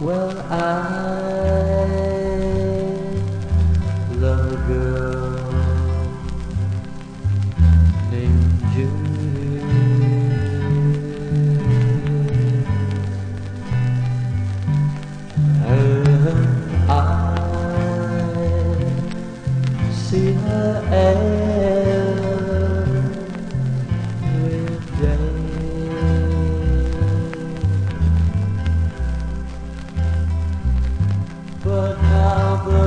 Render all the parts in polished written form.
Well, I love a girl named Judy, and I see her every day. But now the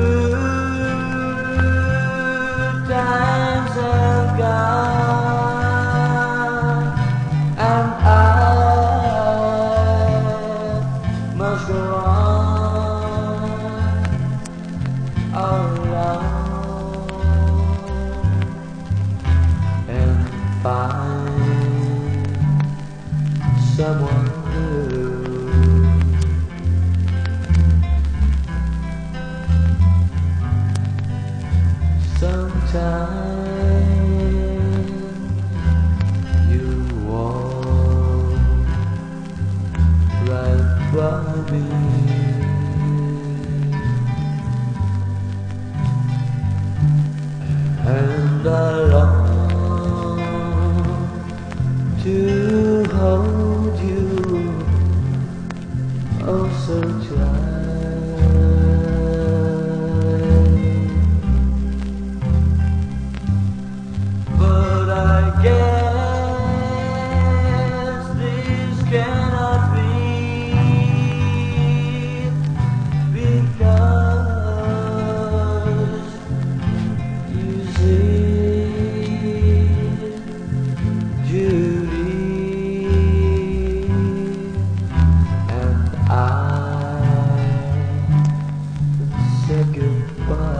good times have gone, and I must go on alone and find someone new. Sometimes you walk right by me, and I long to hold you oh so tight. Cannot be, because you see, Judy and I said goodbye.